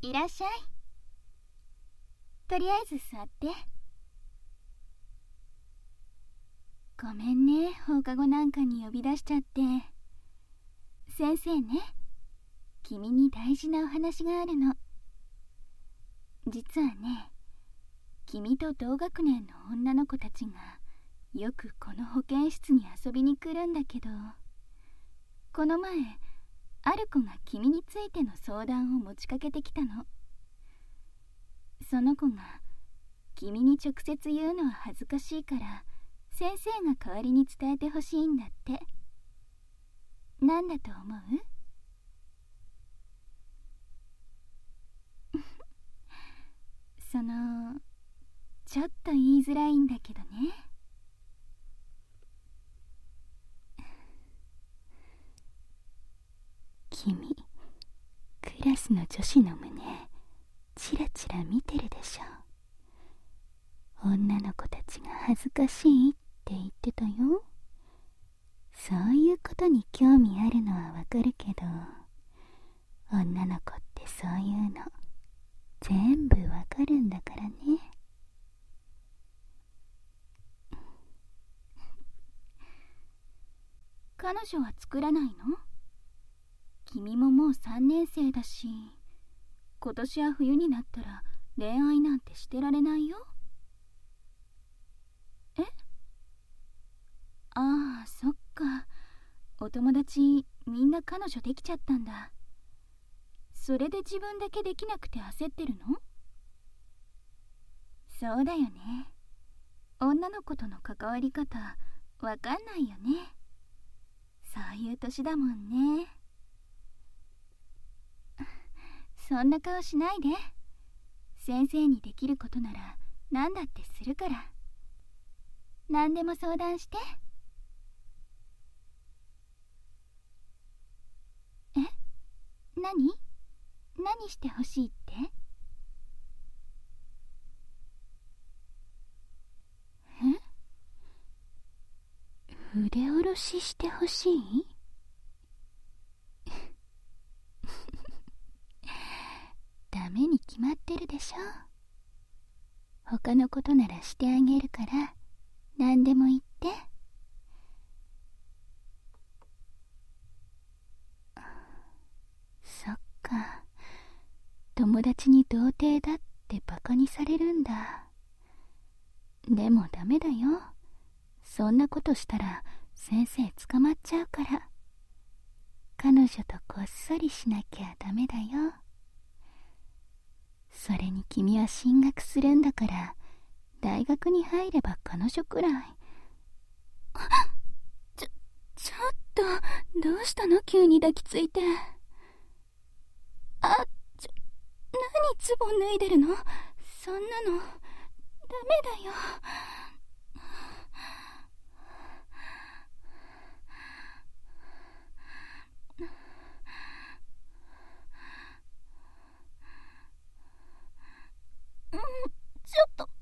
いらっしゃい。とりあえず座って。ごめんね、放課後なんかに呼び出しちゃって。先生ね、君に大事なお話があるの。実はね、君と同学年の女の子たちがよくこの保健室に遊びに来るんだけど、この前ある子が君についての相談を持ちかけてきたの。その子が君に直接言うのは恥ずかしいから先生が代わりに伝えてほしいんだって。なんだと思う？ちょっと言いづらいんだけどね。君、クラスの女子の胸チラチラ見てるでしょ。女の子たちが恥ずかしいって言ってたよ。そういうことに興味あるのはわかるけど、女の子ってそういうの全部わかるんだからね。彼女は作らないの？君ももう3年生だし、今年は冬になったら恋愛なんてしてられないよ。え？ああ、そっか。お友達みんな彼女できちゃったんだ。それで自分だけできなくて焦ってるの？そうだよね。女の子との関わり方わかんないよね。そういう年だもんね。そんな顔しないで。先生にできることなら何だってするから。何でも相談して。え？何してほしいって？筆下ろししてほしい？ダメに決まってるでしょ。他のことならしてあげるから何でも言って。そっか、友達に童貞だってバカにされるんだ。でもダメだよ。そんなことしたら先生捕まっちゃうから。彼女とこっそりしなきゃダメだよ。それに君は進学するんだから、大学に入れば彼女くらい。ちょっと、どうしたの？急に抱きついて。何ズボン脱いでるの？そんなのダメだよ。ちょっと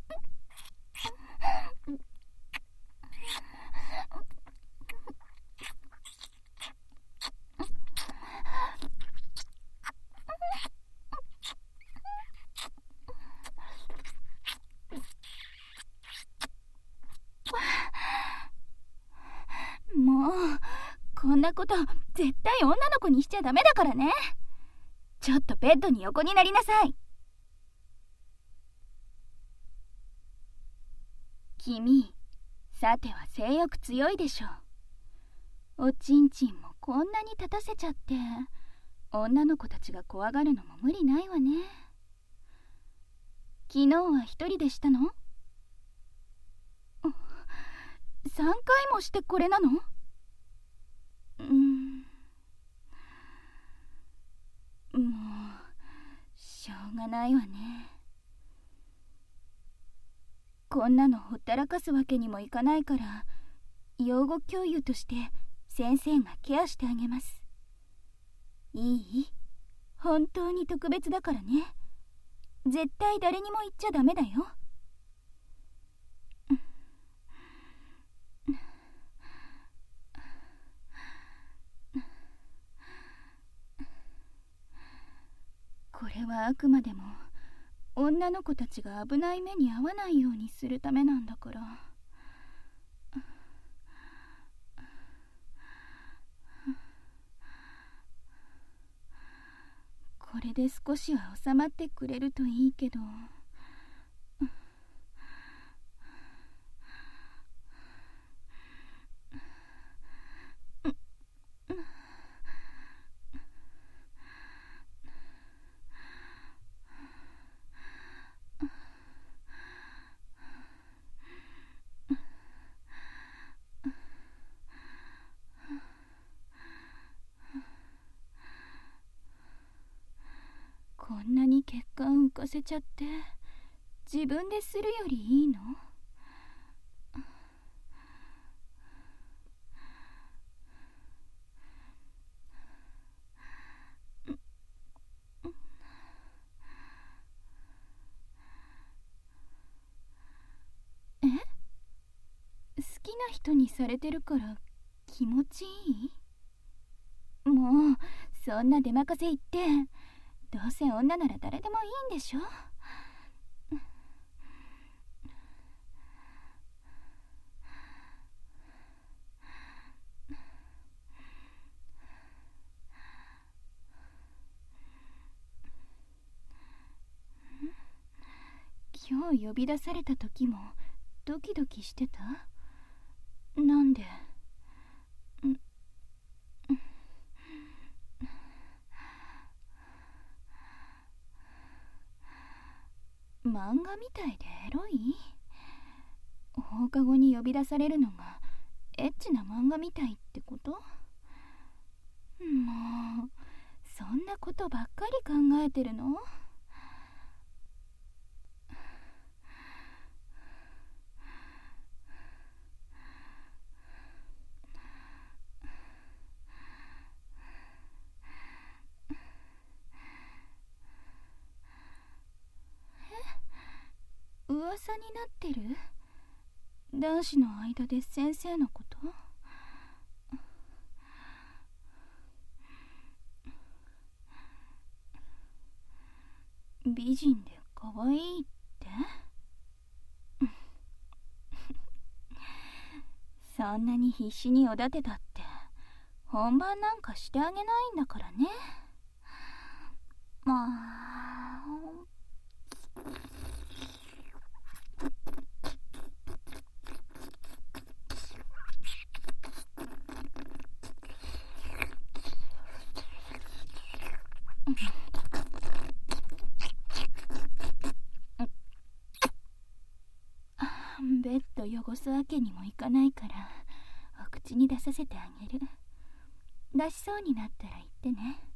もう、こんなこと絶対女の子にしちゃダメだからね。ちょっとベッドに横になりなさい。君、さては性欲強いでしょ。おちんちんもこんなに立たせちゃって、女の子たちが怖がるのも無理ないわね。昨日は一人でしたの？3回もしてこれなの？もうしょうがないわね。こんなのほったらかすわけにもいかないから、養護教諭として先生がケアしてあげます。いい？本当に特別だからね。絶対誰にも言っちゃダメだよ。これはあくまでも女の子たちが危ない目に遭わないようにするためなんだから。これで少しは収まってくれるといいけど。こんなに血管浮かせちゃって自分でするよりいいの？え？好きな人にされてるから気持ちいい？もうそんな出任せ言って、どうせ女なら誰でもいいんでしょ？今日呼び出された時もドキドキしてた？なんで？漫画みたいでエロい？放課後に呼び出されるのがエッチな漫画みたいってこと？もうそんなことばっかり考えてるの？噂になってる？男子の間で先生のこと？美人で可愛いって？そんなに必死におだてたって本番なんかしてあげないんだからね。まあベッド汚すわけにもいかないからお口に出させてあげる。出しそうになったら言ってね。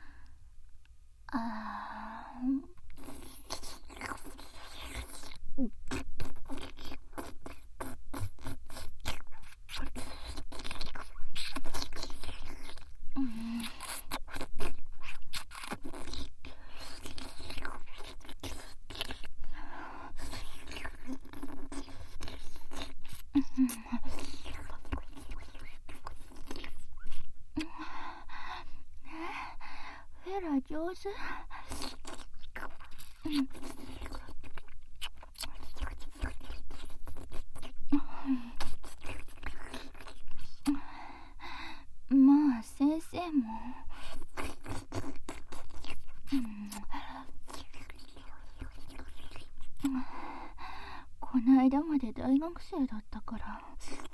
フェラ上手。まあ先生も、この間まで大学生だったから。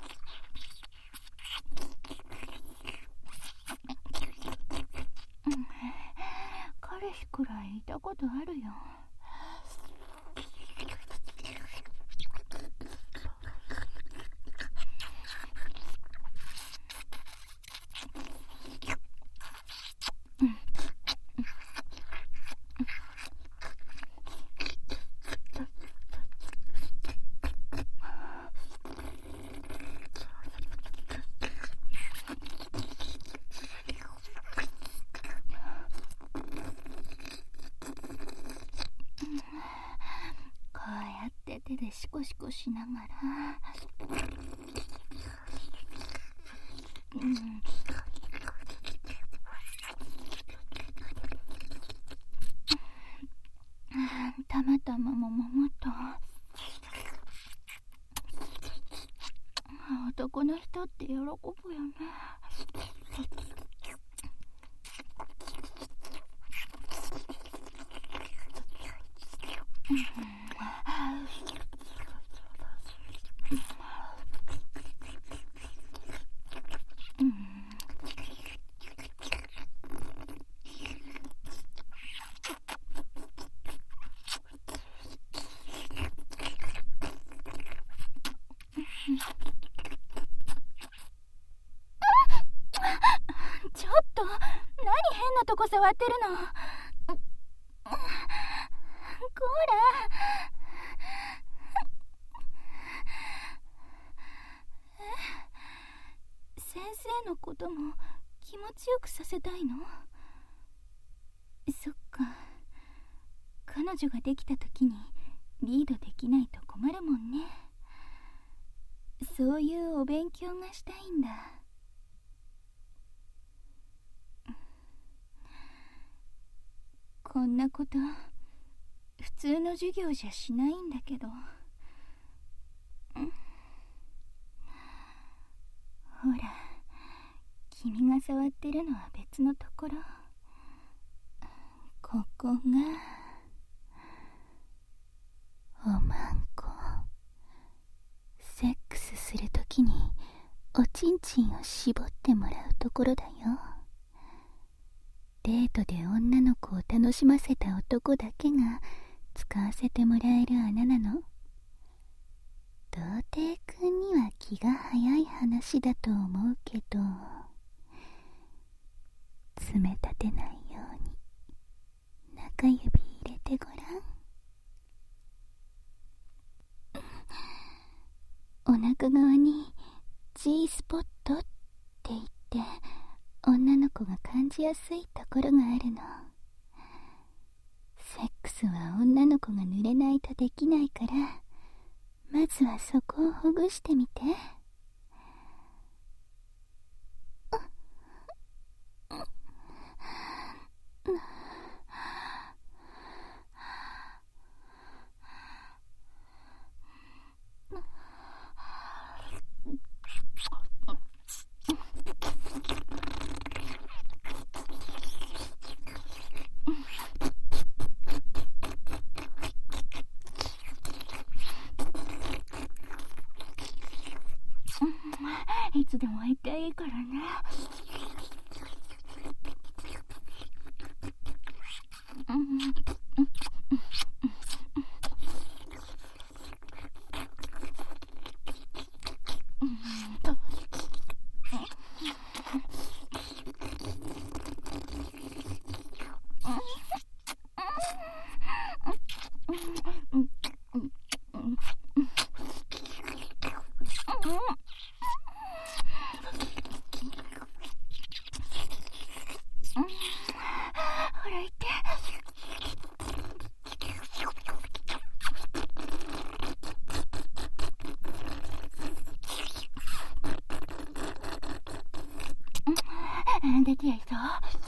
彼氏くらいいたことあるよ。手でシコシコしながら、 たまたまももと男の人って喜ぶよね。ちょっと、何変なとこ触ってるの。こら。先生のことも気持ちよくさせたいの？そっか。彼女ができた時にリードできないと困るもんね。そういうお勉強がしたいんだ。こんなこと普通の授業じゃしないんだけど。ほら、君が触ってるのは別のところ。ここがおまんこ。セックスするときにおちんちんを絞ってもらうところだよ。デートで女の子を楽しませた男だけが使わせてもらえる穴なの。童貞くんには気が早い話だと思うけど、爪立てないように中指入れてごらん。お腹側に G スポットって言って女の子が感じやすいところがあるの。セックスは女の子が濡れないとできないから、まずはそこをほぐしてみて。いつでも言っていいからね。ほら行って。出てやるぞ。